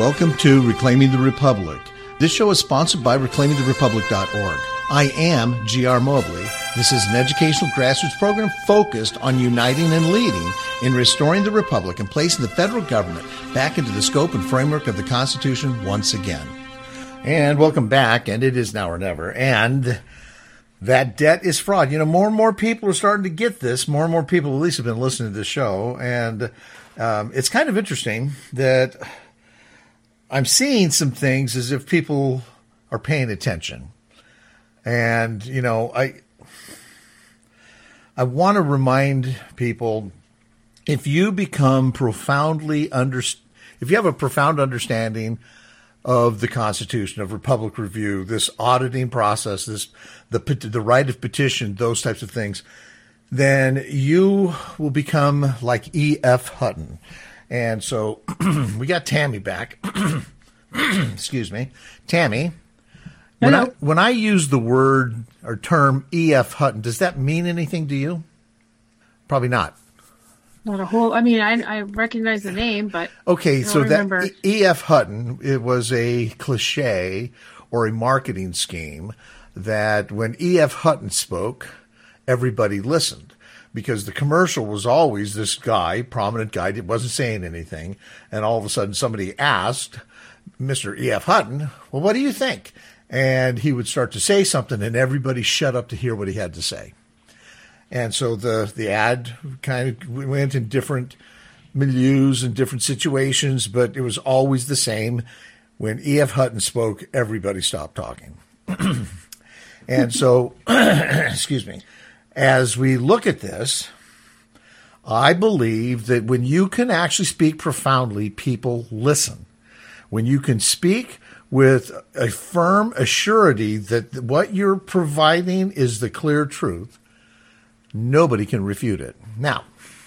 Welcome to Reclaiming the Republic. This show is sponsored by reclaimingtherepublic.org. I am G.R. Mobley. This is an educational grassroots program focused on uniting and leading in restoring the Republic and placing the federal government back into the scope and framework of the Constitution once again. And welcome back, and it is now or never. And that debt is fraud. You know, more and more people are starting to get this. More and more people at least have been listening to this show. And it's kind of interesting that I'm seeing some things as if people are paying attention. And, you know, I want to remind people, if you become if you have a profound understanding of the Constitution, of Republic Review, this auditing process, the right of petition, those types of things, then you will become like E.F. Hutton. And so we got Tammy back. Excuse me. Tammy, when I use the word or term E.F. Hutton, does that mean anything to you? Probably not. Not a whole. I mean, I recognize the name, but okay. So remember. That E.F. Hutton, it was a cliche or a marketing scheme that when E.F. Hutton spoke, everybody listened, because the commercial was always this guy, prominent guy, that wasn't saying anything, and all of a sudden somebody asked Mr. E.F. Hutton, "Well, what do you think?" And he would start to say something, and everybody shut up to hear what he had to say. And so the ad kind of went in different milieus and different situations, but it was always the same. When E.F. Hutton spoke, everybody stopped talking. And so, excuse me, as we look at this, I believe that when you can actually speak profoundly, people listen. When you can speak with a firm assurity that what you're providing is the clear truth, nobody can refute it. Now,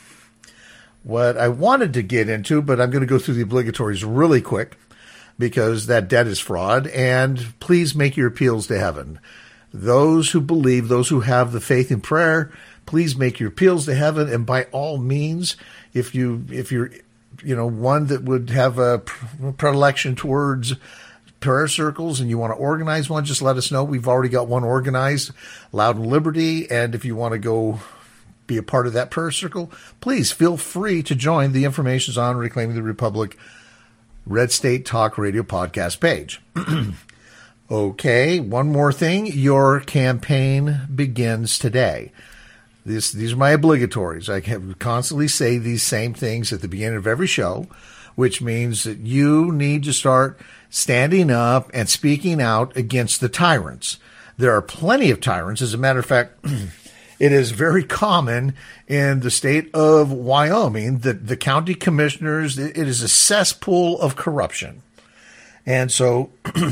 what I wanted to get into, but I'm going to go through the obligatories really quick, because that debt is fraud, and please make your appeals to heaven. Those who believe, those who have the faith in prayer, please make your appeals to heaven. And by all means, if you're one that would have a predilection towards prayer circles and you want to organize one, just let us know. We've already got one organized, Loud and Liberty. And if you want to go be a part of that prayer circle, please feel free to join. The information's on Reclaiming the Republic Red State Talk Radio podcast page. Okay, one more thing. Your campaign begins today. These are my obligatories. I constantly say these same things at the beginning of every show, which means that you need to start standing up and speaking out against the tyrants. There are plenty of tyrants. As a matter of fact, it is very common in the state of Wyoming that the county commissioners, it is a cesspool of corruption. And so,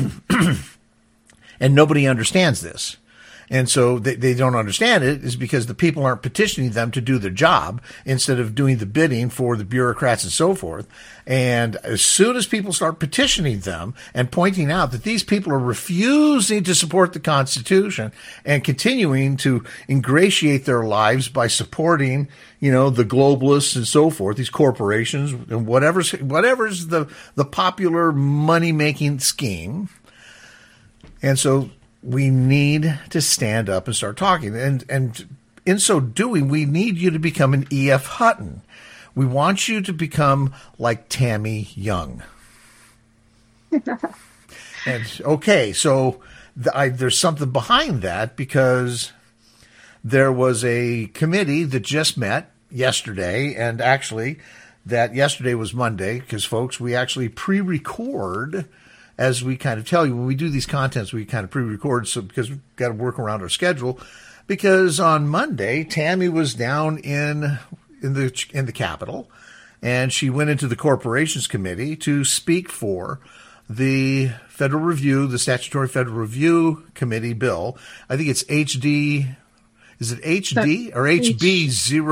and nobody understands this. And so they don't understand it is because the people aren't petitioning them to do their job instead of doing the bidding for the bureaucrats and so forth. And as soon as people start petitioning them and pointing out that these people are refusing to support the Constitution and continuing to ingratiate their lives by supporting, the globalists and so forth, these corporations and whatever's the popular money-making scheme. And so we need to stand up and start talking. And in so doing, we need you to become an E.F. Hutton. We want you to become like Tammy Young. And okay, so there's something behind that, because there was a committee that just met yesterday, and actually that yesterday was Monday, because folks, we actually pre-record. As we kind of tell you, when we do these contents, we kind of pre-record, so because we've got to work around our schedule. Because on Monday, Tammy was down in the Capitol, and she went into the Corporations Committee to speak for the Federal Review, the Statutory Federal Review Committee bill. I think it's HD. Is it HD or HB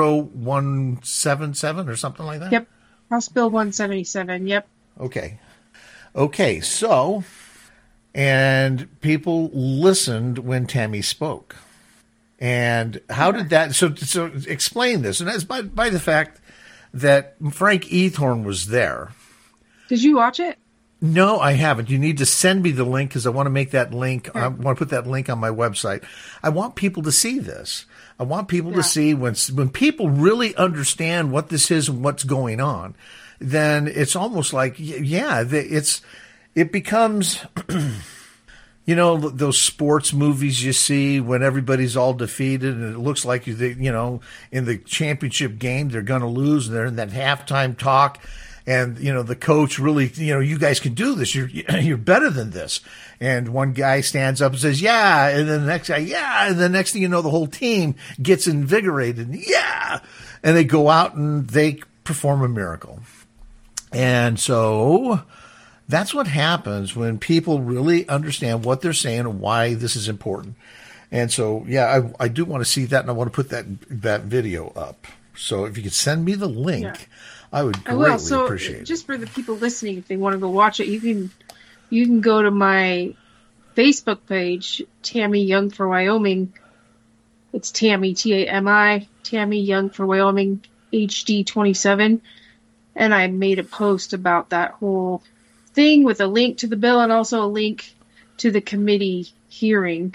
0177 or something like that? Yep, House Bill 177. Yep. Okay, so, and people listened when Tammy spoke. And how did that, so explain this. And that's by the fact that Frank Ethorn was there. Did you watch it? No, I haven't. You need to send me the link because I want to make that link. I want to put that link on my website. I want people to see this. I want people to see when people really understand what this is and what's going on, then it's almost like, it becomes, those sports movies you see when everybody's all defeated and it looks like, in the championship game, they're going to lose and they're in that halftime talk. And, the coach really, you guys can do this. You're better than this. And one guy stands up and says, yeah. And then the next guy, yeah. And the next thing you know, the whole team gets invigorated. Yeah. And they go out and they perform a miracle. And so that's what happens when people really understand what they're saying and why this is important. And so, I do want to see that. And I want to put that video up. So if you could send me the link. Yeah. I would greatly appreciate it. Just for the people listening, if they want to go watch it, you can go to my Facebook page, Tammy Young for Wyoming. It's Tammy, Tami, Tammy Young for Wyoming, HD 27. And I made a post about that whole thing with a link to the bill and also a link to the committee hearing.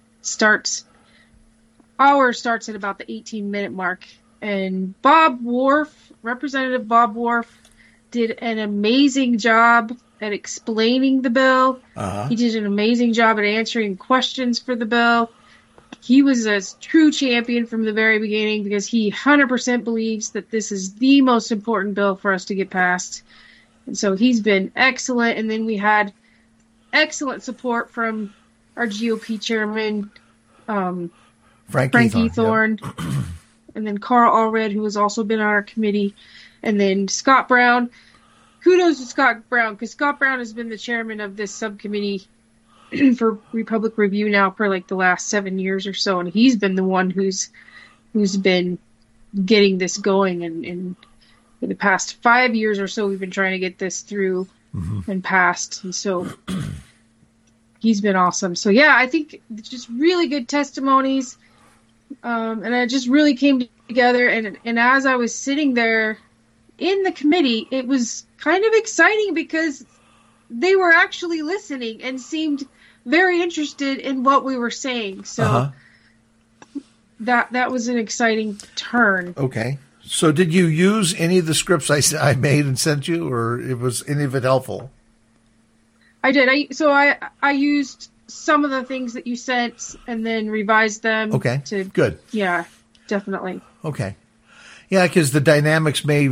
Ours starts at about the 18-minute mark. And Representative Bob Wharf did an amazing job at explaining the bill. He did an amazing job at answering questions for the bill. He was a true champion from the very beginning because he 100% believes that this is the most important bill for us to get passed. And so he's been excellent. And then we had excellent support from our GOP chairman, Frank Ethorn. Yep. And then Carl Allred, who has also been on our committee. And then Scott Brown. Kudos to Scott Brown, because Scott Brown has been the chairman of this subcommittee for Republic Review now for like the last 7 years or so. And he's been the one who's been getting this going. And for the past 5 years or so, we've been trying to get this through and passed. And so he's been awesome. So, I think it's just really good testimonies. And it just really came together. And as I was sitting there in the committee, it was kind of exciting because they were actually listening and seemed very interested in what we were saying. So that was an exciting turn. Okay. So did you use any of the scripts I made and sent you, or was any of it helpful? I did. I used some of the things that you sent and then revised them. Okay, good. Yeah, definitely. Okay. Yeah, because the dynamics may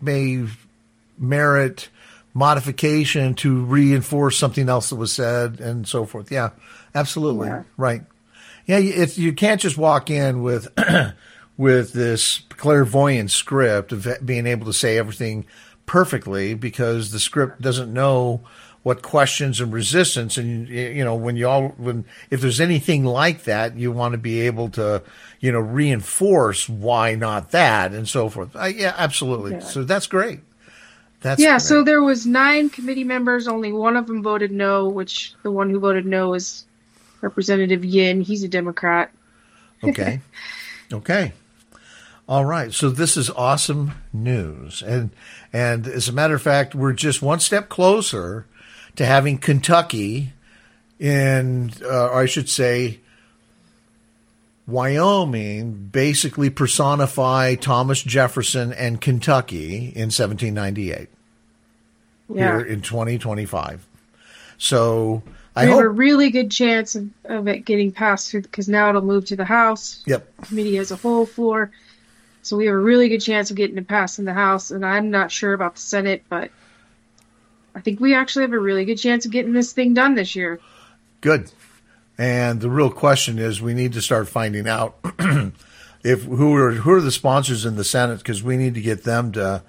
merit modification to reinforce something else that was said and so forth. Yeah, absolutely. Yeah. Right. Yeah, you can't just walk in with with this clairvoyant script of being able to say everything perfectly because the script doesn't know what questions and resistance, and if there's anything like that, you want to be able to, reinforce why not that and so forth. Yeah, absolutely. Yeah. So that's great. Great. So there was 9 committee members. Only one of them voted no, which the one who voted no is Representative Yin. He's a Democrat. Okay. Okay. All right. So this is awesome news. And as a matter of fact, we're just one step closer to having Kentucky or I should say Wyoming, basically personify Thomas Jefferson and Kentucky in 1798 here in 2025. So I hope have a really good chance of it getting passed through because now it'll move to the House. Yep. The committee has a whole floor. So we have a really good chance of getting it passed in the House. And I'm not sure about the Senate, but I think we actually have a really good chance of getting this thing done this year. Good. And the real question is we need to start finding out who are the sponsors in the Senate, because we need to get them to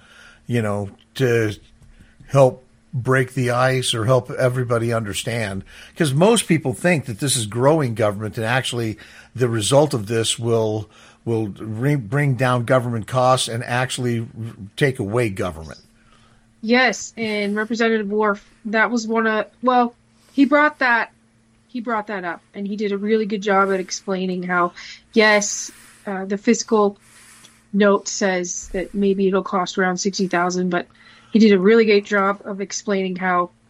help break the ice or help everybody understand. Because most people think that this is growing government, and actually the result of this will bring down government costs and actually take away government. Yes, and Representative Wharf, that was he brought that up, and he did a really good job at explaining how, yes, the fiscal note says that maybe it'll cost around $60,000, but he did a really great job of explaining how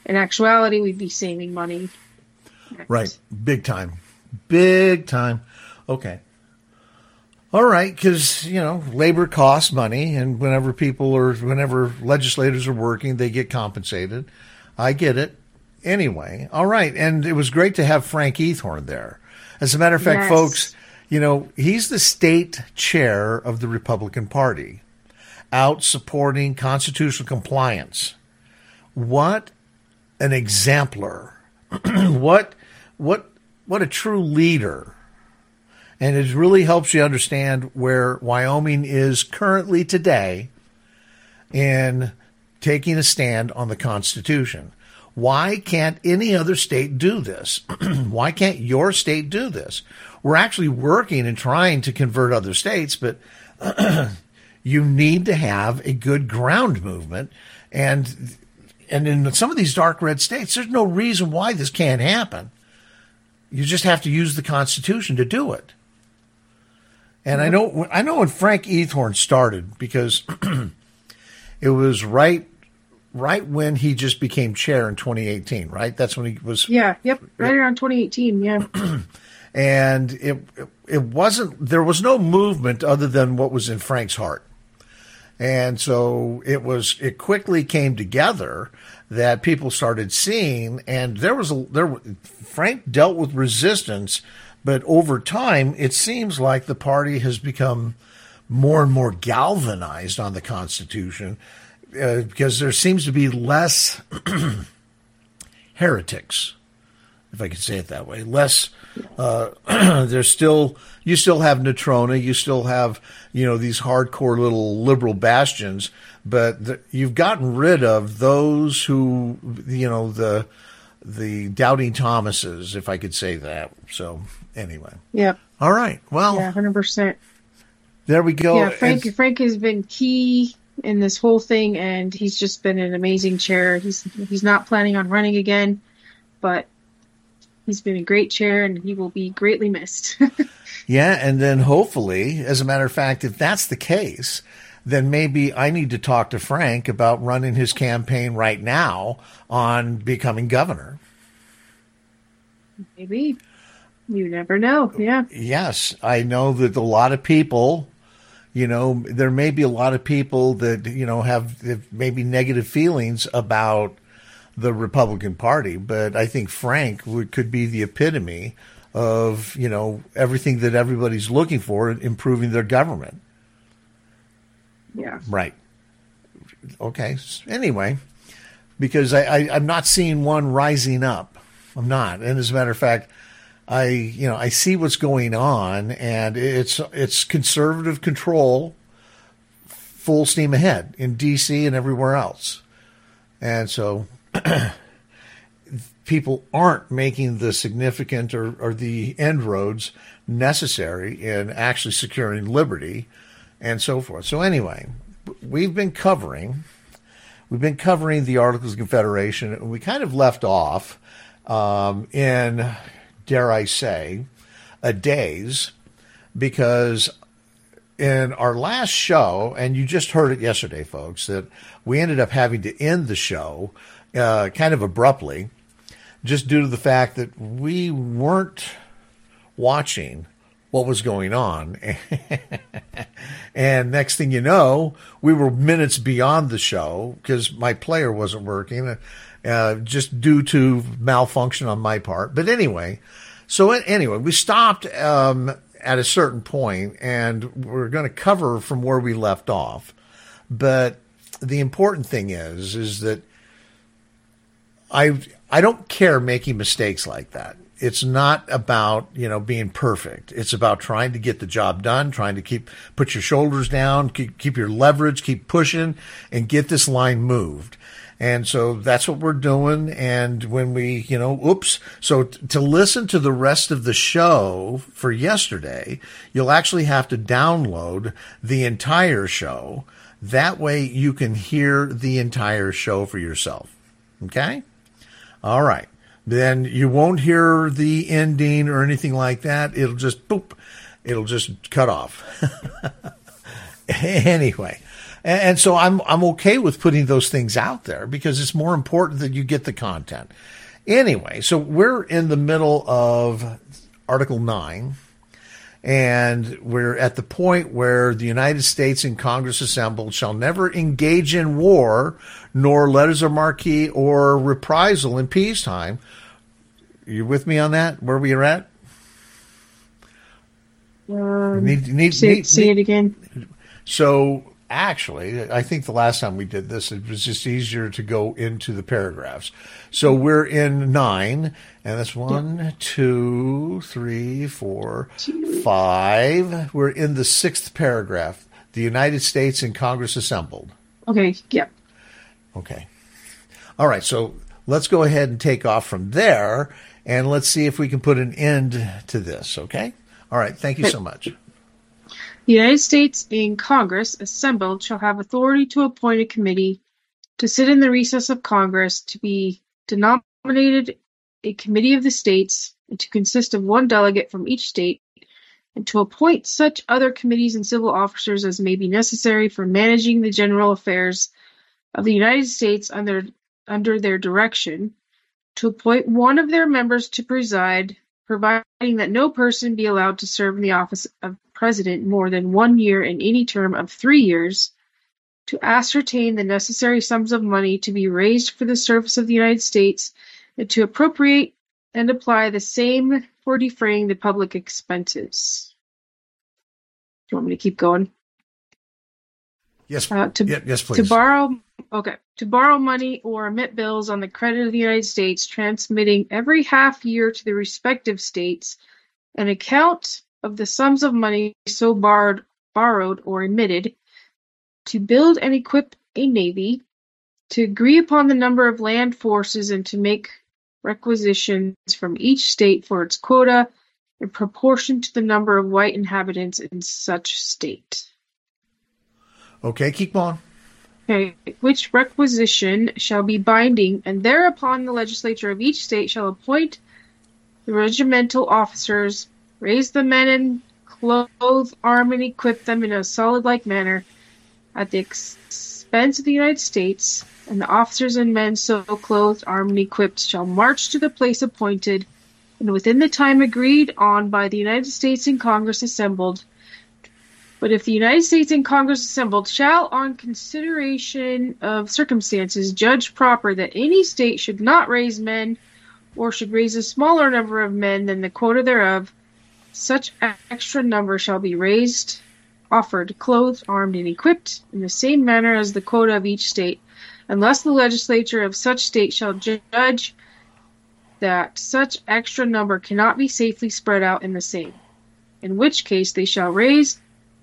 in actuality, we'd be saving money. Right. Big time. Big time. Okay. All right. Because, labor costs money. And whenever legislators are working, they get compensated. I get it. Anyway. All right. And it was great to have Frank Eathorn there. As a matter of fact, folks, he's the state chair of the Republican Party, out supporting constitutional compliance. What an exemplar. What a true leader. And it really helps you understand where Wyoming is currently today in taking a stand on the Constitution. Why can't any other state do this? Why can't your state do this? We're actually working and trying to convert other states, but you need to have a good ground movement. And in some of these dark red states, there's no reason why this can't happen. You just have to use the Constitution to do it. And I know when Frank Eathorn started, because it was right when he just became chair in 2018, right? That's when he was. Yeah. Yep. Right around 2018. Yeah. And it wasn't. There was no movement other than what was in Frank's heart. And so it quickly came together that people started seeing, and Frank dealt with resistance, but over time, it seems like the party has become more and more galvanized on the Constitution, because there seems to be less heretics, if I could say it that way. Less, you still have Natrona, you still have, these hardcore little liberal bastions, but you've gotten rid of those who, the doubting Thomases, if I could say that. So anyway. Yeah. All right. Well. Yeah, 100%. There we go. Yeah, Frank has been key in this whole thing, and he's just been an amazing chair. He's not planning on running again, but he's been a great chair, and he will be greatly missed. Yeah, and then hopefully, as a matter of fact, if that's the case, then maybe I need to talk to Frank about running his campaign right now on becoming governor. Maybe. You never know. Yeah. Yes, I know that a lot of people, there may be a lot of people that, have maybe negative feelings about the Republican Party, but I think Frank could be the epitome of, everything that everybody's looking for in improving their government. Yeah. Right. Okay. Anyway, because I'm not seeing one rising up. I'm not. And as a matter of fact, I see what's going on, and it's conservative control, full steam ahead in D.C. and everywhere else. And so people aren't making the significant or the inroads necessary in actually securing liberty and so forth. So anyway, we've been covering the Articles of Confederation, and we kind of left off in, dare I say, a daze, because in our last show, and you just heard it yesterday, folks, that we ended up having to end the show kind of abruptly, just due to the fact that we weren't watching what was going on. And next thing you know, we were minutes beyond the show because my player wasn't working, just due to malfunction on my part. But anyway, we stopped at a certain point, and we're going to cover from where we left off. But the important thing is that I don't care making mistakes like that. It's not about, being perfect. It's about trying to get the job done, trying to put your shoulders down, keep your leverage, keep pushing, and get this line moved. And so that's what we're doing. And when we, so to listen to the rest of the show for yesterday, you'll actually have to download the entire show. That way you can hear the entire show for yourself. Okay? All right. Then you won't hear the ending or anything like that. It'll just boop. It'll just cut off. Anyway. And so I'm okay with putting those things out there because it's more important that you get the content. Anyway, so we're in the middle of Article 9, and we're at the point where the United States in Congress assembled shall never engage in war, nor letters of marque or reprisal in peacetime. You with me on that? Where we are at? Say it again. So actually, I think the last time we did this, it was just easier to go into the paragraphs. So we're in 9, and that's 1, 2, 3, 4, 5. We're in the 6th paragraph. The United States in Congress assembled. Okay, yeah. Okay. All right, so let's go ahead and take off from there, and let's see if we can put an end to this, okay? All right, thank you so much. The United States in Congress assembled shall have authority to appoint a committee to sit in the recess of Congress, to be denominated a committee of the states, and to consist of 1 delegate from each state, and to appoint such other committees and civil officers as may be necessary for managing the general affairs of the United States under their direction, to appoint one of their members to preside, providing that no person be allowed to serve in the office of President more than 1 year in any term of 3 years, to ascertain the necessary sums of money to be raised for the service of the United States, and to appropriate and apply the same for defraying the public expenses. Do you want me to keep going? Yes, yes, please. To borrow money or emit bills on the credit of the United States, transmitting every half year to the respective states an account of the sums of money so borrowed or emitted, to build and equip a navy, to agree upon the number of land forces, and to make requisitions from each state for its quota in proportion to the number of white inhabitants in such state. Okay, keep on. Okay, which requisition shall be binding, and thereupon the legislature of each state shall appoint the regimental officers, raise the men, and clothe, arm, and equip them in a solid-like manner at the expense of the United States, and the officers and men so clothed, armed, and equipped shall march to the place appointed, and within the time agreed on by the United States in Congress assembled. But if the United States in Congress assembled shall, on consideration of circumstances, judge proper that any state should not raise men, or should raise a smaller number of men than the quota thereof, such extra number shall be raised, offered, clothed, armed, and equipped in the same manner as the quota of each state, unless the legislature of such state shall judge that such extra number cannot be safely spread out in the same, in which case they shall raise,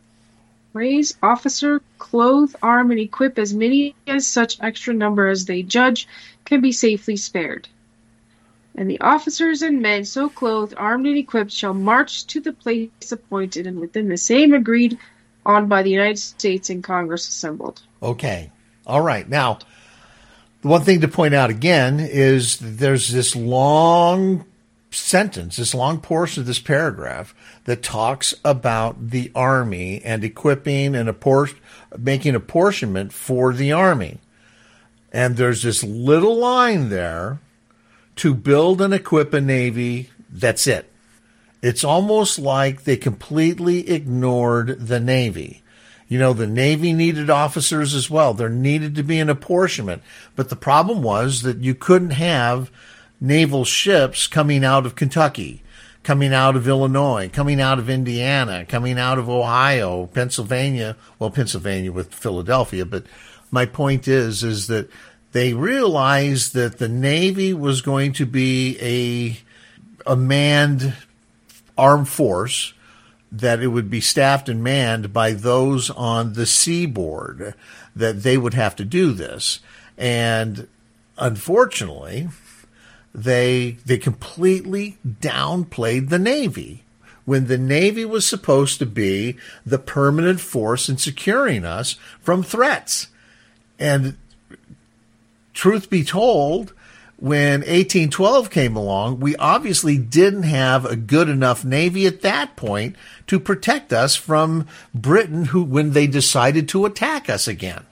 officer, clothe, arm, and equip as many as such extra number as they judge can be safely spared. And the officers and men so clothed, armed, and equipped shall march to the place appointed, and within the same agreed on by the United States in Congress assembled. Okay. All right. Now, the one thing to point out again is there's this long sentence, this long portion of this paragraph that talks about the Army and equipping and making apportionment for the Army. And there's this little line there, to build and equip a Navy, that's it. It's almost like they completely ignored the Navy. You know, the Navy needed officers as well. There needed to be an apportionment. But the problem was that you couldn't have naval ships coming out of Kentucky, coming out of Illinois, coming out of Indiana, coming out of Ohio, Pennsylvania. Well, Pennsylvania with Philadelphia. But my point is that they realized that the Navy was going to be a manned armed force, that it would be staffed and manned by those on the seaboard, that they would have to do this. And unfortunately, they completely downplayed the Navy, when the Navy was supposed to be the permanent force in securing us from threats. And truth be told, when 1812 came along, we obviously didn't have a good enough navy at that point to protect us from Britain, when they decided to attack us again.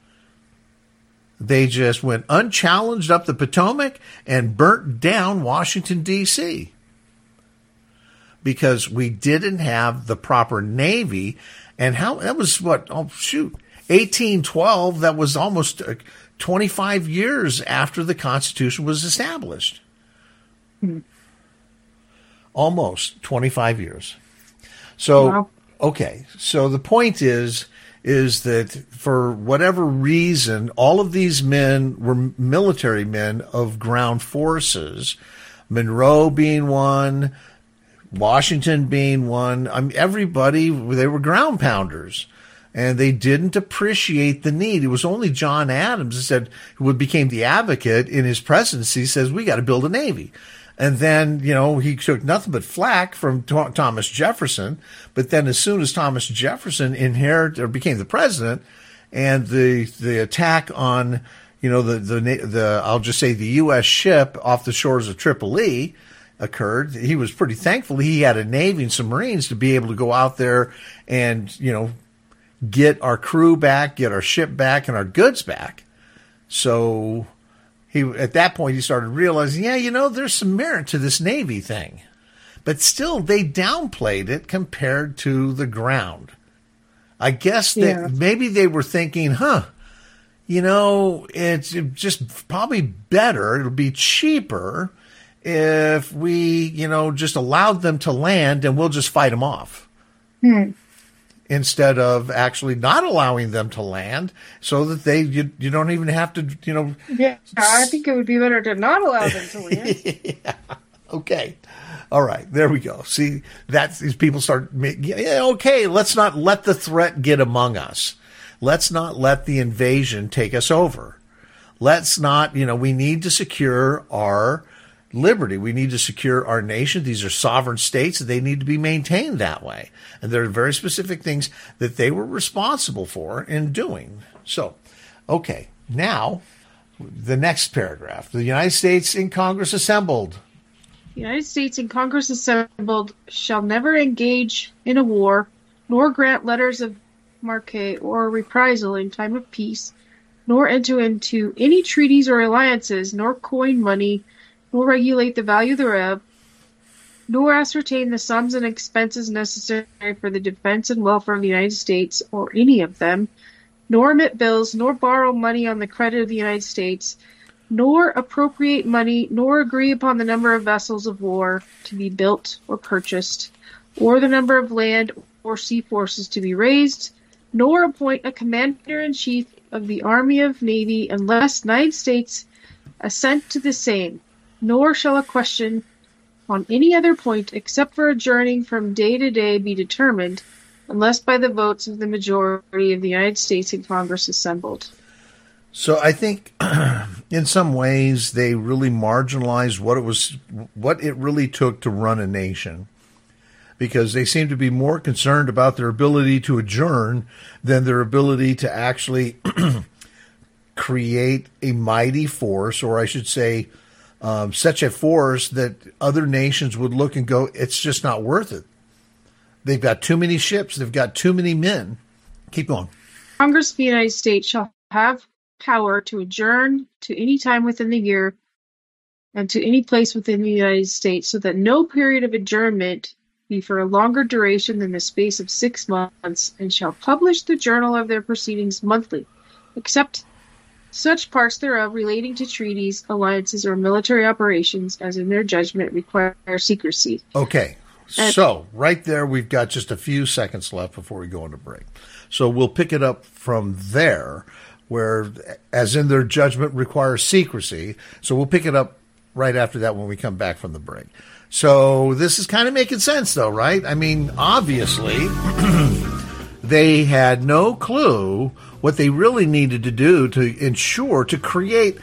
They just went unchallenged up the Potomac and burnt down Washington, D.C. because we didn't have the proper navy. And that was 1812, that was almost 25 years after the Constitution was established. Almost 25 years. So, wow. Okay. So the point is that for whatever reason, all of these men were military men of ground forces, Monroe being one, Washington being one. I mean, everybody, they were ground pounders. And they didn't appreciate the need. It was only John Adams who became the advocate in his presidency, says, we got to build a navy. And then, he took nothing but flack from Thomas Jefferson. But then as soon as Thomas Jefferson became the president, and the attack on, I'll just say the U.S. ship off the shores of Tripoli occurred, he was pretty thankful he had a navy and some Marines to be able to go out there and, get our crew back, get our ship back, and our goods back. So at that point, he started realizing, there's some merit to this Navy thing. But still, they downplayed it compared to the ground. I guess that maybe they were thinking, it's just probably better, it'll be cheaper if we, just allowed them to land and we'll just fight them off. Instead of actually not allowing them to land, so that you don't even have to, Yeah, I think it would be better to not allow them to land. Yeah. Okay. All right. There we go. See, these people start, okay, let's not let the threat get among us. Let's not let the invasion take us over. Let's not, we need to secure our liberty. We need to secure our nation. These are sovereign states. They need to be maintained that way. And there are very specific things that they were responsible for in doing. So, okay, now the next paragraph. The United States in Congress assembled. The United States in Congress assembled shall never engage in a war, nor grant letters of marque or reprisal in time of peace, nor enter into any treaties or alliances, nor coin money, nor regulate the value thereof, nor ascertain the sums and expenses necessary for the defense and welfare of the United States, or any of them, nor emit bills, nor borrow money on the credit of the United States, nor appropriate money, nor agree upon the number of vessels of war to be built or purchased, or the number of land or sea forces to be raised, nor appoint a commander-in-chief of the Army of Navy unless the United States assent to the same, nor shall a question on any other point except for adjourning from day to day be determined, unless by the votes of the majority of the United States in Congress assembled. So I think in some ways they really marginalized what it really took to run a nation, because they seem to be more concerned about their ability to adjourn than their ability to actually create a mighty force, or I should say, such a force that other nations would look and go, it's just not worth it. They've got too many ships. They've got too many men. Keep going. Congress of the United States shall have power to adjourn to any time within the year and to any place within the United States, so that no period of adjournment be for a longer duration than the space of 6 months, and shall publish the journal of their proceedings monthly, except such parts thereof relating to treaties, alliances, or military operations as in their judgment require secrecy. Okay. So right there, we've got just a few seconds left before we go into break. So we'll pick it up from there, where as in their judgment requires secrecy. So we'll pick it up right after that when we come back from the break. So this is kind of making sense, though, right? I mean, obviously, they had no clue what they really needed to do to ensure, to create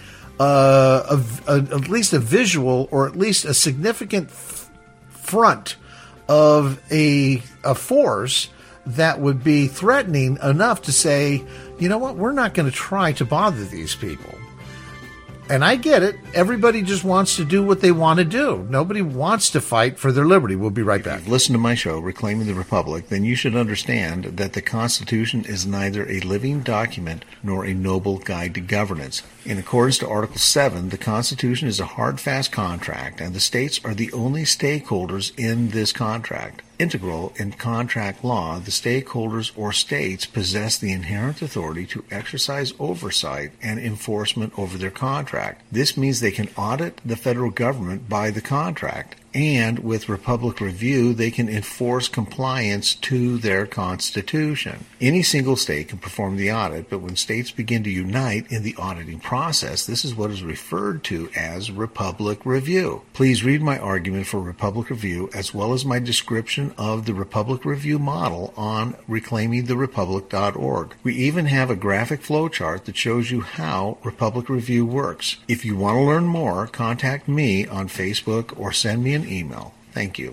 at least a visual, or at least a significant front of a force that would be threatening enough to say, you know what, we're not going to try to bother these people. And I get it. Everybody just wants to do what they want to do. Nobody wants to fight for their liberty. We'll be right back. If you've listened to my show, Reclaiming the Republic, then you should understand that the Constitution is neither a living document nor a noble guide to governance. In accordance to Article 7, the Constitution is a hard, fast contract, and the states are the only stakeholders in this contract. Integral in contract law, the stakeholders or states possess the inherent authority to exercise oversight and enforcement over their contract. This means they can audit the federal government by the contract, and with Republic Review, they can enforce compliance to their Constitution. Any single state can perform the audit, but when states begin to unite in the auditing process, this is what is referred to as Republic Review. Please read my argument for Republic Review as well as my description of the Republic Review model on reclaimingtherepublic.org. We even have a graphic flowchart that shows you how Republic Review works. If you want to learn more, contact me on Facebook or send me an email. Thank you.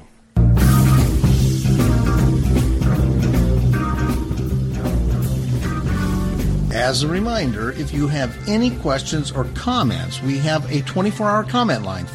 As a reminder, if you have any questions or comments, we have a 24-hour comment line,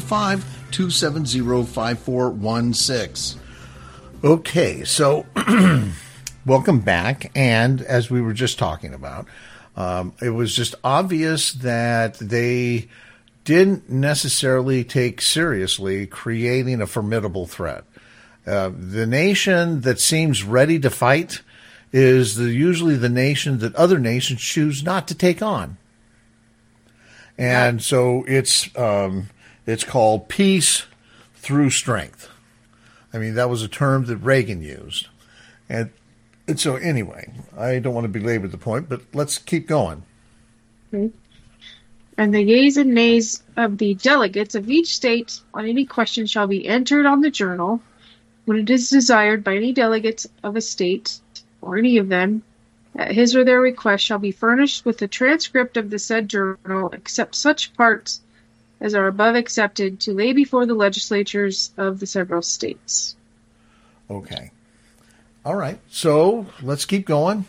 425-270-5416. Okay, so welcome back. And as we were just talking about, it was just obvious that they didn't necessarily take seriously creating a formidable threat. The nation that seems ready to fight is usually the nation that other nations choose not to take on. And so it's called peace through strength. I mean, that was a term that Reagan used. And so anyway, I don't want to belabor the point, but let's keep going. Okay. And the yeas and nays of the delegates of each state on any question shall be entered on the journal when it is desired by any delegates of a state, or any of them, at his or their request shall be furnished with a transcript of the said journal, except such parts as are above accepted, to lay before the legislatures of the several states. Okay. All right. So let's keep going.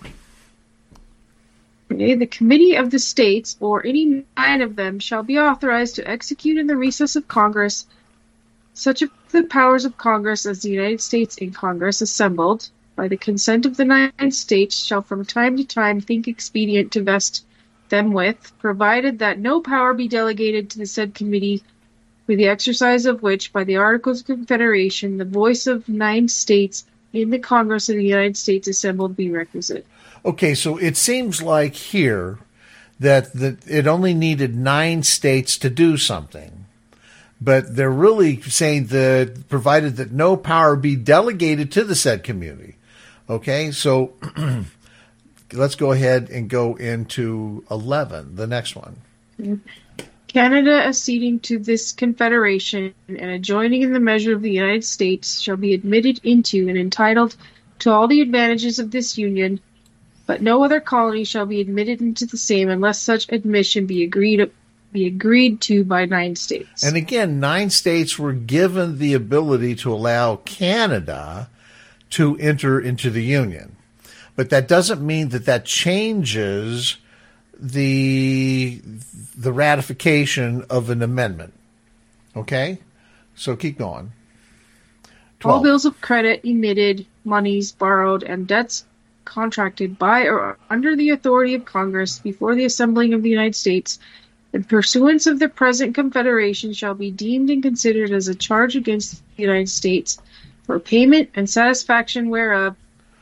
Okay, the committee of the states, or any 9 of them, shall be authorized to execute in the recess of Congress such of the powers of Congress as the United States in Congress assembled, by the consent of the 9 states, shall from time to time think expedient to vest them with, provided that no power be delegated to the said committee, for the exercise of which, by the Articles of Confederation, the voice of 9 states in the Congress of the United States assembled be requisite. Okay, so it seems like here that it only needed 9 states to do something. But they're really saying that provided that no power be delegated to the said community. Okay, so let's go ahead and go into 11, the next one. Canada acceding to this confederation and adjoining in the measure of the United States shall be admitted into and entitled to all the advantages of this union, but no other colony shall be admitted into the same unless such admission be agreed to by 9 states. And again, 9 states were given the ability to allow Canada to enter into the Union. But that doesn't mean that changes the ratification of an amendment. Okay? So keep going. 12. All bills of credit emitted, monies borrowed, and debts contracted by or under the authority of Congress before the assembling of the United States in pursuance of the present confederation shall be deemed and considered as a charge against the United States for payment and satisfaction whereof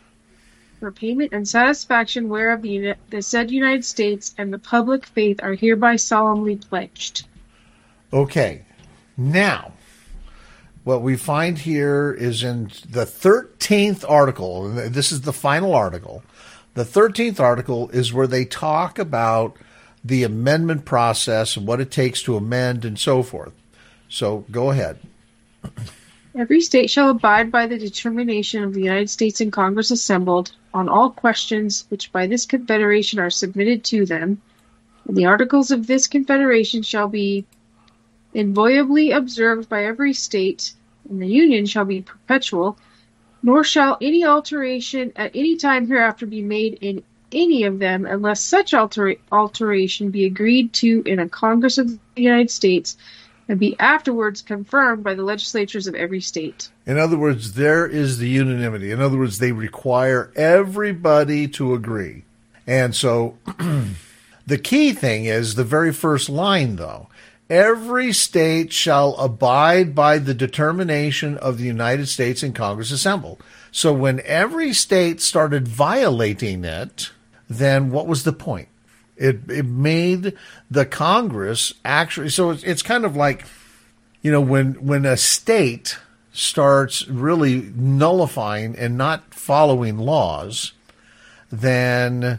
the said United States and the public faith are hereby solemnly pledged. Okay. Now, what we find here is in the 13th article, and this is the final article. The 13th article is where they talk about the amendment process and what it takes to amend and so forth. So go ahead. Every state shall abide by the determination of the United States in Congress assembled on all questions which by this confederation are submitted to them, and the articles of this confederation shall be inviolably observed by every state, and the Union shall be perpetual, nor shall any alteration at any time hereafter be made in any of them unless such alteration be agreed to in a Congress of the United States and be afterwards confirmed by the legislatures of every state. In other words, there is the unanimity. In other words, they require everybody to agree. And so the key thing is the very first line, though. Every state shall abide by the determination of the United States in Congress assembled. So when every state started violating it, then what was the point? It made the Congress actually, so it's kind of like, when a state starts really nullifying and not following laws, then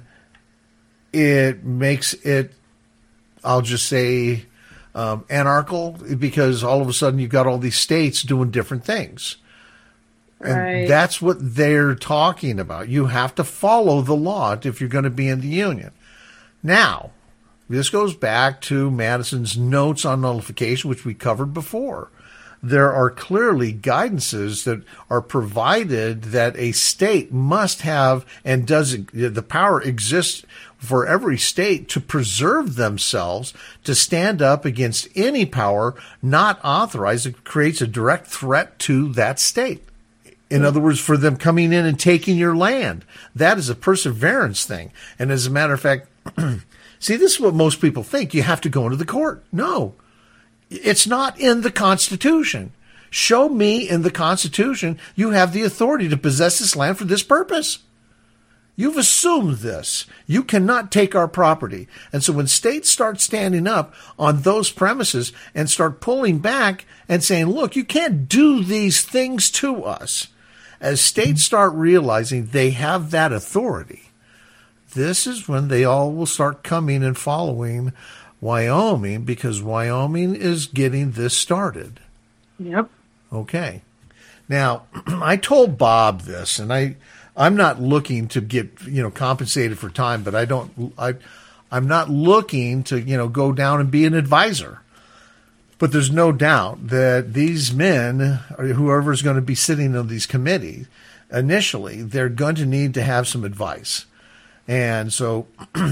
it makes it, I'll just say, anarchical, because all of a sudden you've got all these states doing different things. And right. That's what they're talking about. You have to follow the law if you're going to be in the Union. Now, this goes back to Madison's notes on nullification, which we covered before. There are clearly guidances that are provided that a state must have, and the power exists for every state to preserve themselves, to stand up against any power not authorized that creates a direct threat to that state. In other words, for them coming in and taking your land. That is a perseverance thing. And as a matter of fact, see, this is what most people think. You have to go into the court. No, it's not in the Constitution. Show me in the Constitution you have the authority to possess this land for this purpose. You've assumed this. You cannot take our property. And so when states start standing up on those premises and start pulling back and saying, look, you can't do these things to us, as states start realizing they have that authority, this is when they all will start coming and following Wyoming, because Wyoming is getting this started. Yep. Okay. Now, I told Bob this, and I'm not looking to get, compensated for time, but I'm not looking to, go down and be an advisor. But there's no doubt that these men, or whoever's going to be sitting on these committees, initially, they're going to need to have some advice. And so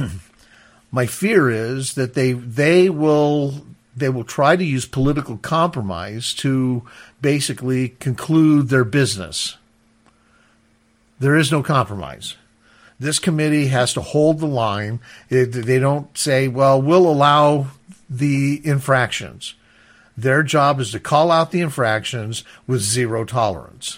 my fear is that they will try to use political compromise to basically conclude their business. There is no compromise. This committee has to hold the line. They don't say, well, we'll allow the infractions. Their job is to call out the infractions with zero tolerance.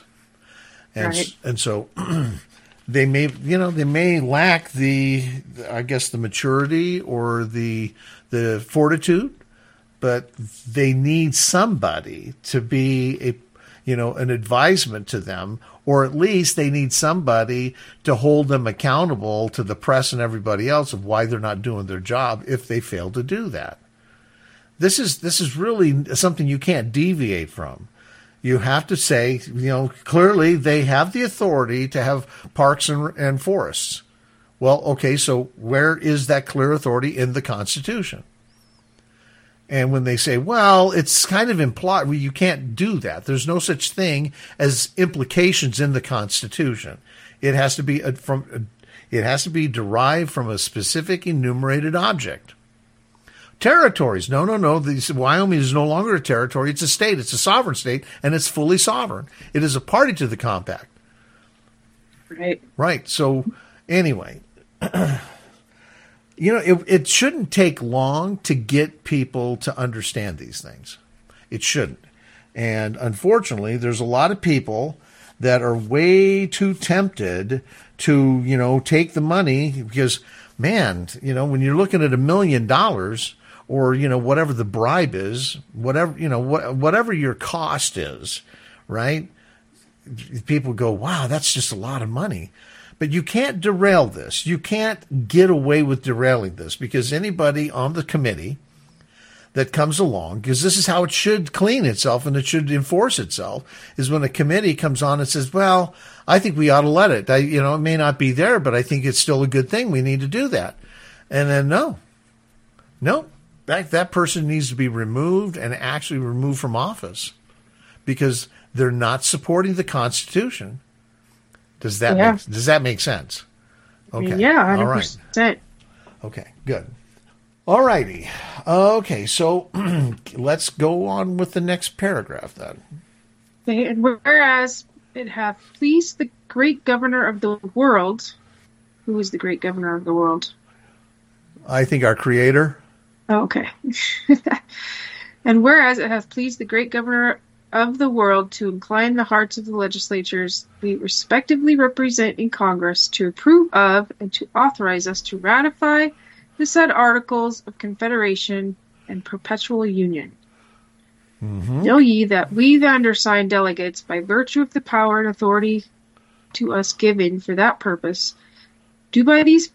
And so they may lack the maturity or the fortitude, but they need somebody to be an advisement to them, or at least they need somebody to hold them accountable to the press and everybody else of why they're not doing their job if they fail to do that. This is really something you can't deviate from. You have to say, clearly they have the authority to have parks and forests. Well, okay, so where is that clear authority in the Constitution? And when they say, well, it's kind of implied, well, you can't do that. There's no such thing as implications in the Constitution. It has to be derived from a specific enumerated object. Territories. No. Wyoming is no longer a territory. It's a state. It's a sovereign state, and it's fully sovereign. It is a party to the compact. Right. So anyway, it shouldn't take long to get people to understand these things. It shouldn't. And unfortunately, there's a lot of people that are way too tempted to, take the money because, man, when you're looking at $1 million or, whatever the bribe is, whatever your cost is, right? People go, wow, that's just a lot of money. But you can't derail this. You can't get away with derailing this, because anybody on the committee that comes along, because this is how it should clean itself and it should enforce itself, is when a committee comes on and says, well, I think we ought to let it. It may not be there, but I think it's still a good thing. We need to do that. And then no, that person needs to be removed, and actually removed from office, because they're not supporting the Constitution. Does that make sense? Okay. Yeah, 100%. All right. Okay, good. All righty. Okay, so let's go on with the next paragraph then. And whereas it hath pleased the great governor of the world, who is the great governor of the world? I think our creator. Oh, okay. And whereas it hath pleased the great governor of the world to incline the hearts of the legislatures we respectively represent in Congress to approve of and to authorize us to ratify the said Articles of Confederation and Perpetual Union. Know ye that we, the undersigned delegates, by virtue of the power and authority to us given for that purpose, do by these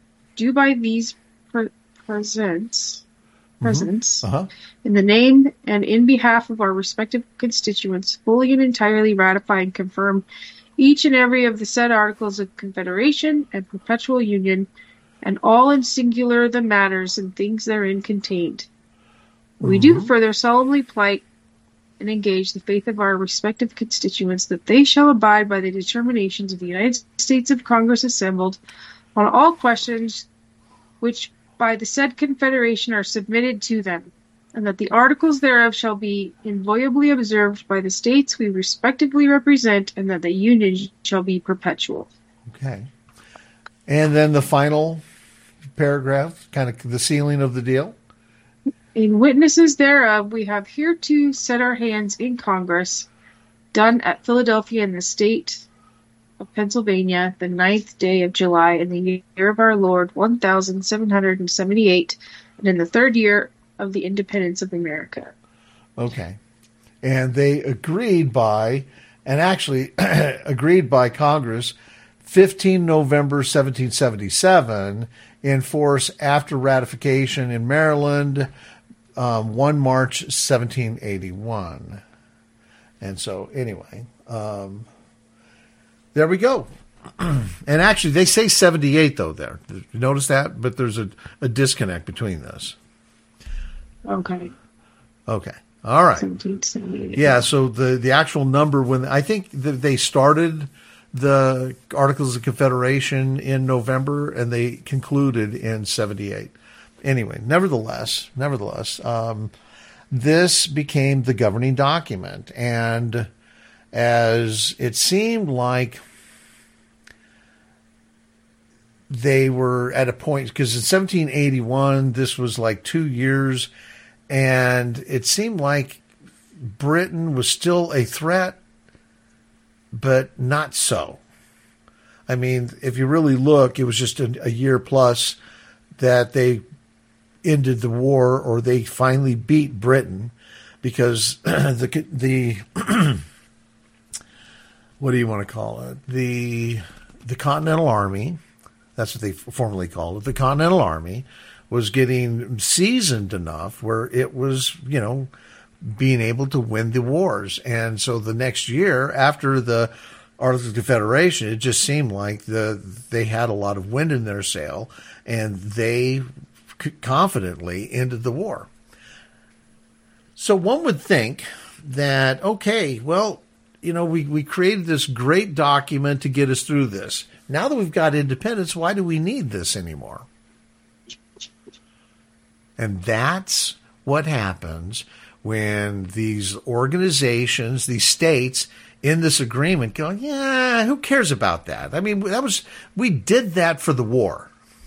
presents, in the name and in behalf of our respective constituents, fully and entirely ratify and confirm each and every of the said Articles of Confederation and Perpetual Union, and all in singular the matters and things therein contained. We do further solemnly plight and engage the faith of our respective constituents that they shall abide by the determinations of the United States of Congress assembled on all questions which by the said Confederation are submitted to them, and that the articles thereof shall be inviolably observed by the states we respectively represent, and that the Union shall be perpetual. Okay. And then the final paragraph, kind of the sealing of the deal. In witnesses thereof, we have hereto set our hands in Congress, done at Philadelphia in the state of Pennsylvania, the 9th day of July, in the year of our Lord 1778, and in the 3rd year of the independence of America. Okay. And they agreed by, and actually agreed by Congress, 15 November 1777, in force after ratification in Maryland, 1 March 1781. And so, anyway, there we go. And actually, they say 78, though, there. You notice that? But there's a disconnect between this. Okay. Okay. All right. 1778. Yeah, so the actual number, when I think that they started the Articles of Confederation in November, and they concluded in 78. Anyway, nevertheless, this became the governing document. And as it seemed like they were at a point, because in 1781, this was like 2 years, and it seemed like Britain was still a threat, but not so. I mean, if you really look, it was just a year plus that they ended the war, or they finally beat Britain, because the what do you want to call it? The Continental Army, that's what they formerly called it, the Continental Army was getting seasoned enough where it was, being able to win the wars. And so the next year, after the Articles of Confederation, it just seemed like they had a lot of wind in their sail, and they confidently ended the war. So one would think that, okay, well, we created this great document to get us through this. Now that we've got independence, why do we need this anymore? And that's what happens when these organizations, these states in this agreement go, yeah, who cares about that? I mean, we did that for the war.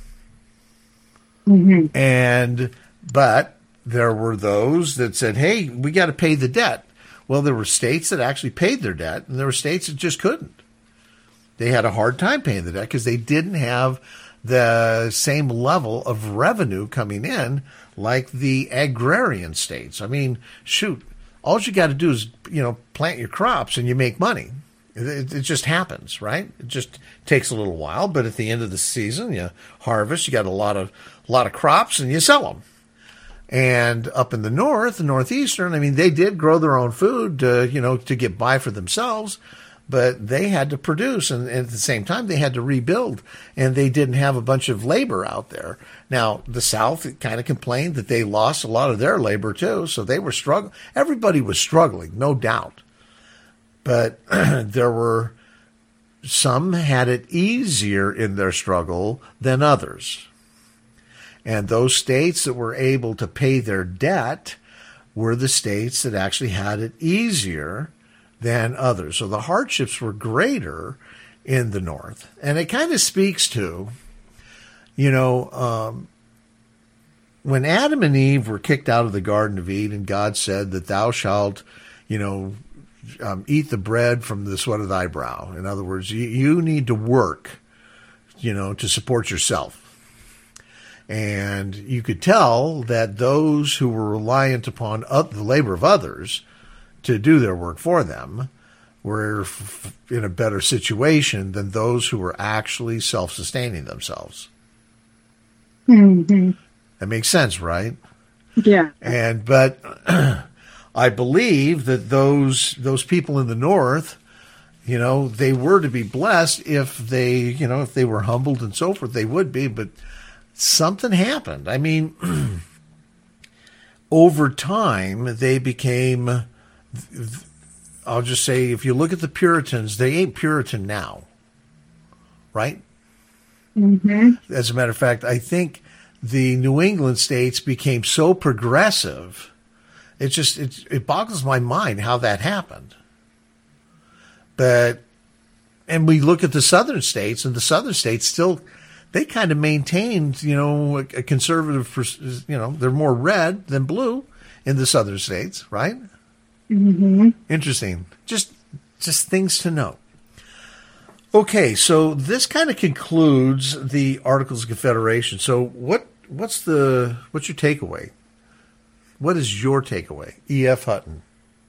But there were those that said, hey, we got to pay the debt. Well, there were states that actually paid their debt, and there were states that just couldn't. They had a hard time paying the debt because they didn't have the same level of revenue coming in like the agrarian states. I mean, shoot, all you got to do is, plant your crops and you make money. It just happens, right? It just takes a little while, but at the end of the season, you harvest, you got a lot of crops, and you sell them. And up in the north, the northeastern, I mean, they did grow their own food to get by for themselves, but they had to produce, and at the same time, they had to rebuild, and they didn't have a bunch of labor out there. Now, the South kind of complained that they lost a lot of their labor too, so they were struggling. Everybody was struggling, no doubt. But there were some had it easier in their struggle than others. And those states that were able to pay their debt were the states that actually had it easier than others. So the hardships were greater in the North. And it kind of speaks to, when Adam and Eve were kicked out of the Garden of Eden, God said that thou shalt, eat the bread from the sweat of thy brow. In other words, you need to work, to support yourself. And you could tell that those who were reliant upon the labor of others to do their work for them were in a better situation than those who were actually self-sustaining themselves. Mm-hmm. That makes sense, right? Yeah. But I believe that those people in the North, they were to be blessed if they were humbled and so forth, they would be, but something happened. I mean, over time, they became, I'll just say, if you look at the Puritans, they ain't Puritan now, right? Mm-hmm. As a matter of fact, I think the New England states became so progressive, it boggles my mind how that happened. And we look at the southern states, and the southern states still, they kind of maintained, a conservative, they're more red than blue in the southern states, right? Mm-hmm. Interesting. Just things to know. Okay, so this kind of concludes the Articles of Confederation. So what's your takeaway? What is your takeaway, E.F. Hutton?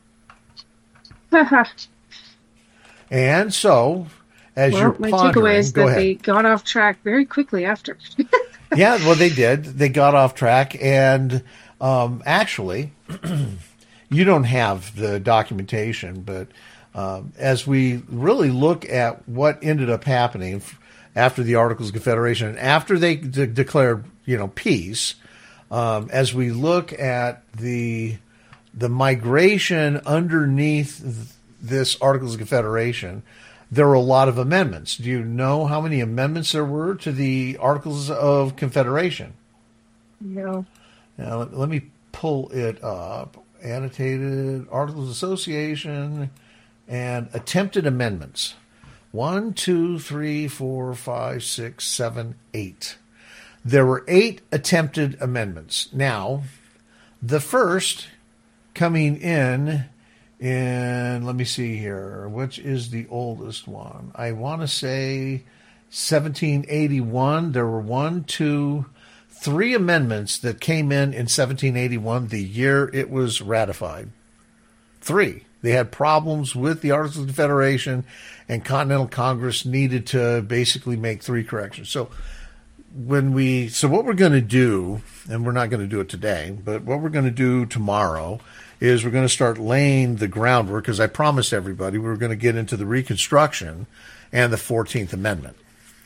And so, you're my pondering, takeaway is go that ahead. they got off track very quickly after. Yeah, well, they did. They got off track, and actually, you don't have the documentation, but as we really look at what ended up happening after the Articles of Confederation and after they declared, peace, as we look at the migration underneath this Articles of Confederation, there were a lot of amendments. Do you know how many amendments there were to the Articles of Confederation? No. Now, let me pull it up. Annotated Articles of Association and attempted amendments. 1, 2, 3, 4, 5, 6, 7, 8. There were 8 attempted amendments. Now, the first coming in, let me see here, which is the oldest one? I want to say 1781. There were 3 amendments that came in 1781, the year it was ratified. 3. They had problems with the Articles of Confederation, and Continental Congress needed to basically make 3 corrections. So what we're going to do, and we're not going to do it today, but what we're going to do tomorrow is we're going to start laying the groundwork, because I promised everybody we were going to get into the Reconstruction and the 14th Amendment.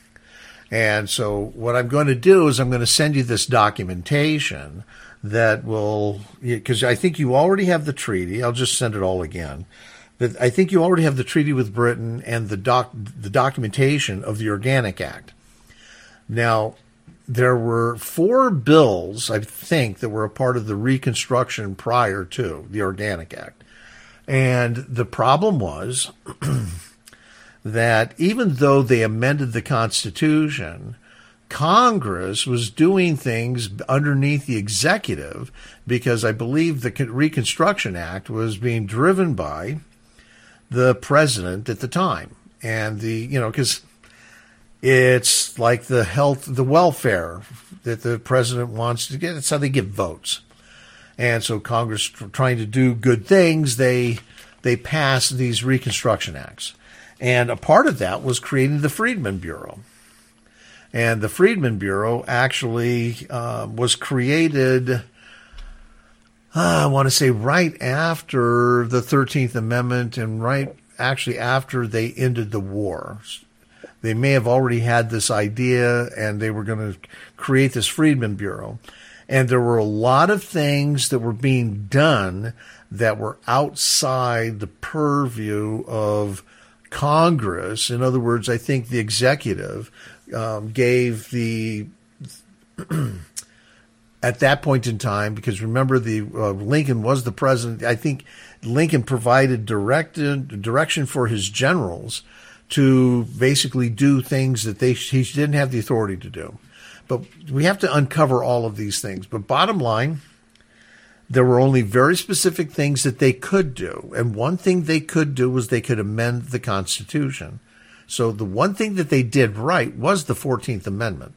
And so what I'm going to do is I'm going to send you this documentation that will, because I think you already have the treaty. I'll just send it all again. But I think you already have the treaty with Britain and the documentation of the Organic Act. Now, there were 4 bills, I think, that were a part of the Reconstruction prior to the Organic Act. And the problem was that even though they amended the Constitution, Congress was doing things underneath the executive, because I believe the Reconstruction Act was being driven by the president at the time. And because it's like the welfare that the president wants to get. It's how they get votes. And so Congress, trying to do good things, they passed these Reconstruction Acts. And a part of that was creating the Freedmen Bureau. And the Freedmen Bureau actually was created, I want to say, right after the 13th Amendment and right actually after they ended the war. They may have already had this idea, and they were going to create this Freedmen Bureau. And there were a lot of things that were being done that were outside the purview of, Congress, in other words, I think the executive gave the at that point in time, because remember Lincoln was the president. I think Lincoln provided direction for his generals to basically do things that he didn't have the authority to do. But we have to uncover all of these things. But bottom line, there were only very specific things that they could do. And one thing they could do was they could amend the Constitution. So the one thing that they did right was the 14th Amendment.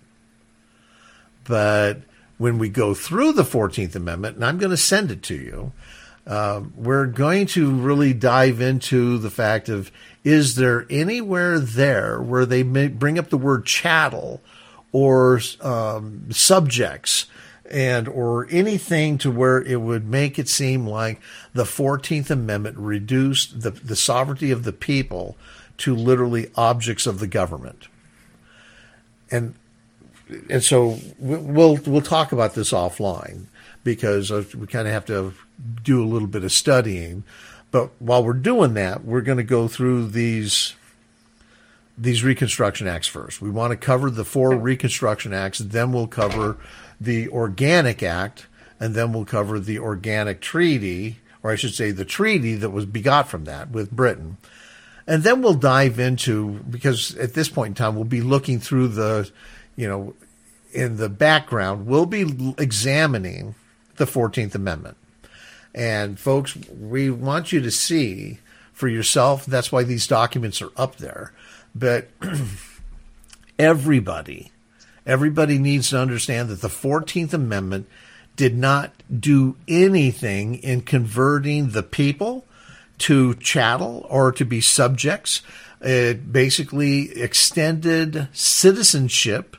But when we go through the 14th Amendment, and I'm going to send it to you, we're going to really dive into the fact of, is there anywhere there where they may bring up the word chattel or subjects or anything to where it would make it seem like the 14th Amendment reduced the sovereignty of the people to literally objects of the government. And so we'll talk about this offline, because we kind of have to do a little bit of studying. But while we're doing that, we're going to go through these Reconstruction Acts first. We want to cover the 4 Reconstruction Acts, then we'll cover the Organic Act, and then we'll cover the Organic Treaty, or I should say the treaty that was begot from that with Britain. And then we'll dive into, because at this point in time, we'll be looking through in the background, we'll be examining the 14th Amendment. And folks, we want you to see for yourself. That's why these documents are up there. But everybody needs to understand that the 14th Amendment did not do anything in converting the people to chattel or to be subjects. It basically extended citizenship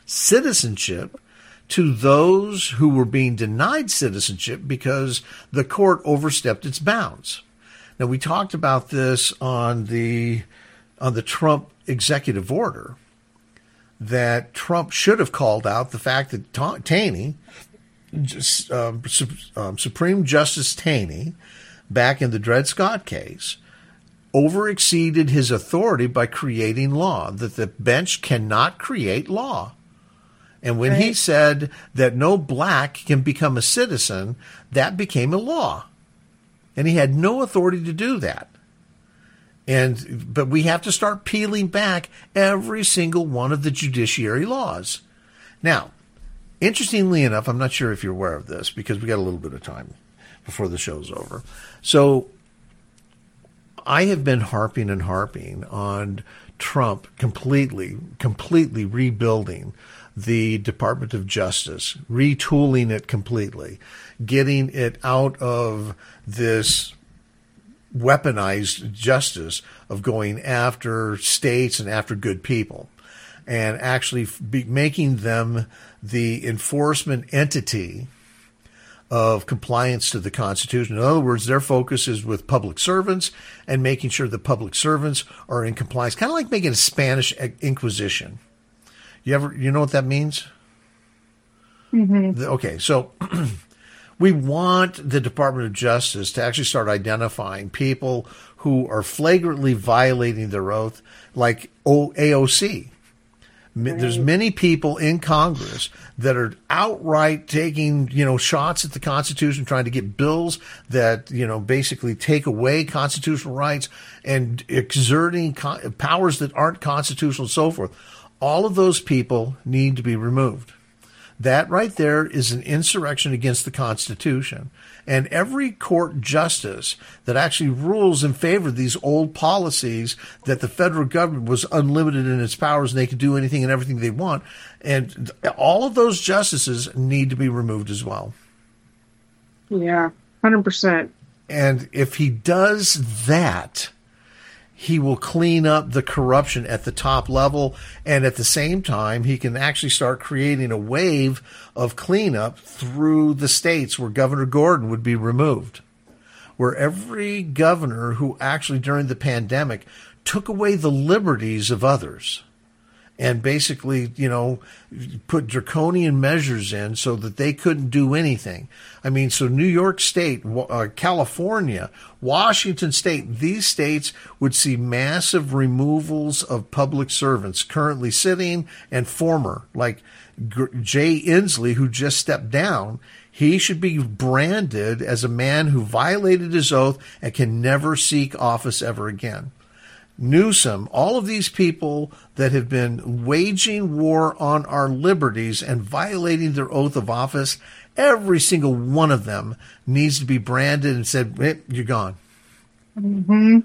to those who were being denied citizenship because the court overstepped its bounds. Now, we talked about this on the Trump executive order, that Trump should have called out the fact that Taney, Supreme Justice Taney, back in the Dred Scott case, overexceeded his authority by creating law, that the bench cannot create law. And when he said that no black can become a citizen, that became a law. And he had no authority to do that. But we have to start peeling back every single one of the judiciary laws. Now, interestingly enough, I'm not sure if you're aware of this, because we got a little bit of time before the show's over. So I have been harping on Trump completely rebuilding the Department of Justice, retooling it completely, getting it out of this weaponized justice of going after states and after good people, and actually making them the enforcement entity of compliance to the Constitution. In other words, their focus is with public servants and making sure the public servants are in compliance, kind of like making a Spanish Inquisition. You know what that means? Mm-hmm. Okay, so we want the Department of Justice to actually start identifying people who are flagrantly violating their oath, like AOC. Right. There's many people in Congress that are outright taking, shots at the Constitution, trying to get bills that, basically take away constitutional rights and exerting powers that aren't constitutional and so forth. All of those people need to be removed. That right there is an insurrection against the Constitution. And every court justice that actually rules in favor of these old policies that the federal government was unlimited in its powers and they could do anything and everything they want, and all of those justices need to be removed as well. Yeah, 100%. And if he does that, he will clean up the corruption at the top level, and at the same time, he can actually start creating a wave of cleanup through the states where Governor Gordon would be removed, where every governor who actually during the pandemic took away the liberties of others and basically, put draconian measures in so that they couldn't do anything. I mean, so New York State, California, Washington State, these states would see massive removals of public servants currently sitting and former, like Jay Inslee, who just stepped down. He should be branded as a man who violated his oath and can never seek office ever again. Newsom, all of these people that have been waging war on our liberties and violating their oath of office, every single one of them needs to be branded and said, hey, you're gone. Mm-hmm.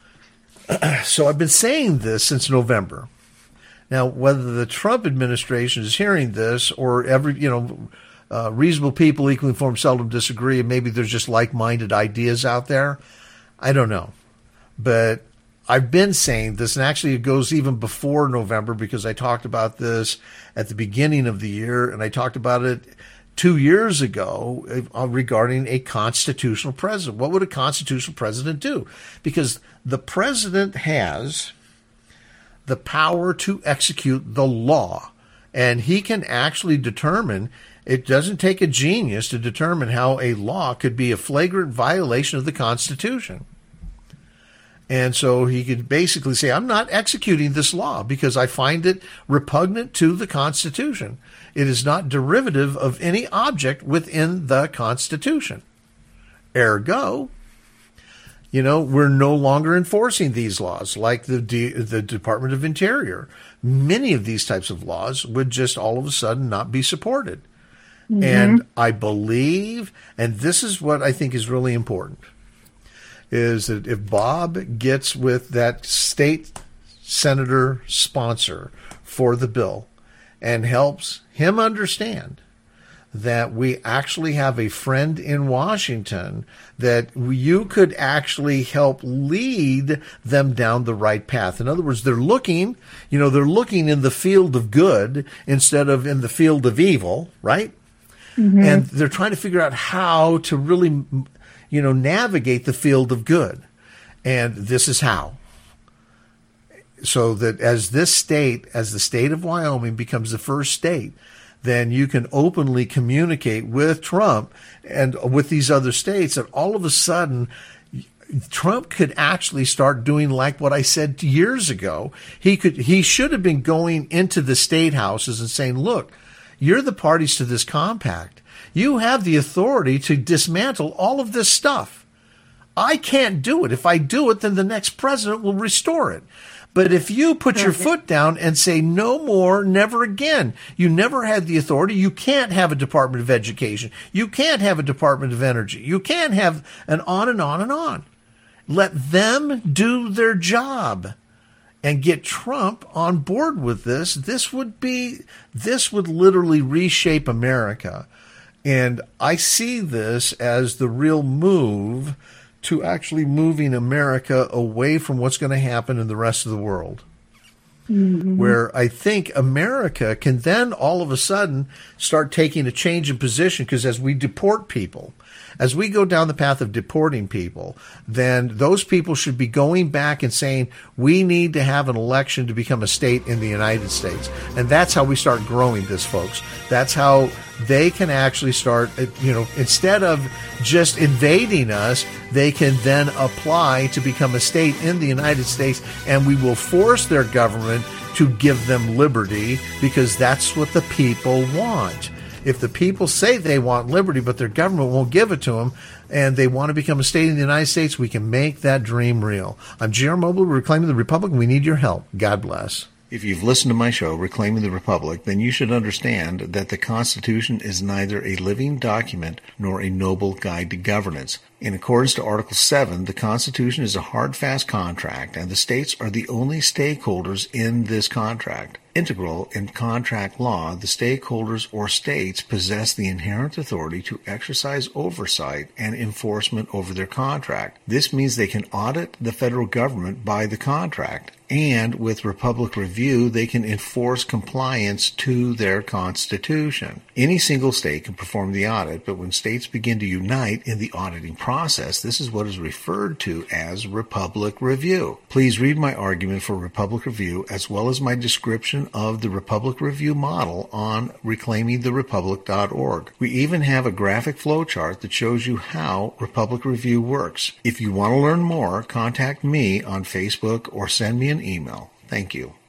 So I've been saying this since November. Now, whether the Trump administration is hearing this or reasonable people equally informed seldom disagree, and maybe there's just like-minded ideas out there, I don't know. But I've been saying this, and actually it goes even before November because I talked about this at the beginning of the year, and I talked about it 2 years ago regarding a constitutional president. What would a constitutional president do? Because the president has the power to execute the law, and he can actually determine. It doesn't take a genius to determine how a law could be a flagrant violation of the Constitution. And so he could basically say, I'm not executing this law because I find it repugnant to the Constitution. It is not derivative of any object within the Constitution. Ergo, we're no longer enforcing these laws like the Department of Interior. Many of these types of laws would just all of a sudden not be supported. Mm-hmm. And I believe, and this is what I think is really important, is that if Bob gets with that state senator sponsor for the bill and helps him understand that we actually have a friend in Washington, that you could actually help lead them down the right path. In other words, they're looking in the field of good instead of in the field of evil, right? Mm-hmm. And they're trying to figure out how to really, navigate the field of good. And this is how. So that as the state of Wyoming becomes the first state, then you can openly communicate with Trump and with these other states, and all of a sudden Trump could actually start doing like what I said years ago. He should have been going into the state houses and saying, look, you're the parties to this compact. You have the authority to dismantle all of this stuff. I can't do it. If I do it, then the next president will restore it. But if you put your foot down and say no more, never again, you never had the authority. You can't have a Department of Education. You can't have a Department of Energy. You can't have an on and on and on. Let them do their job and get Trump on board with this. This would literally reshape America. And I see this as the real move to actually moving America away from what's going to happen in the rest of the world. Mm-hmm. Where I think America can then all of a sudden start taking a change in position, because as we deport people, as we go down the path of deporting people, then those people should be going back and saying, we need to have an election to become a state in the United States. And that's how we start growing this, folks. That's how they can actually start, instead of just invading us, they can then apply to become a state in the United States, and we will force their government to give them liberty, because that's what the people want. If the people say they want liberty, but their government won't give it to them, and they want to become a state in the United States, we can make that dream real. I'm J.R. Mobley, Reclaiming the Republic, and we need your help. God bless. If you've listened to my show, Reclaiming the Republic, then you should understand that the Constitution is neither a living document nor a noble guide to governance. In accordance to Article 7, the Constitution is a hard, fast contract, and the states are the only stakeholders in this contract. Integral in contract law, the stakeholders or states possess the inherent authority to exercise oversight and enforcement over their contract. This means they can audit the federal government by the contract. And with Republic Review, they can enforce compliance to their constitution. Any single state can perform the audit, but when states begin to unite in the auditing process, this is what is referred to as Republic Review. Please read my argument for Republic Review as well as my description of the Republic Review model on reclaimingtherepublic.org. We even have a graphic flowchart that shows you how Republic Review works. If you want to learn more, contact me on Facebook or send me an email. Thank you.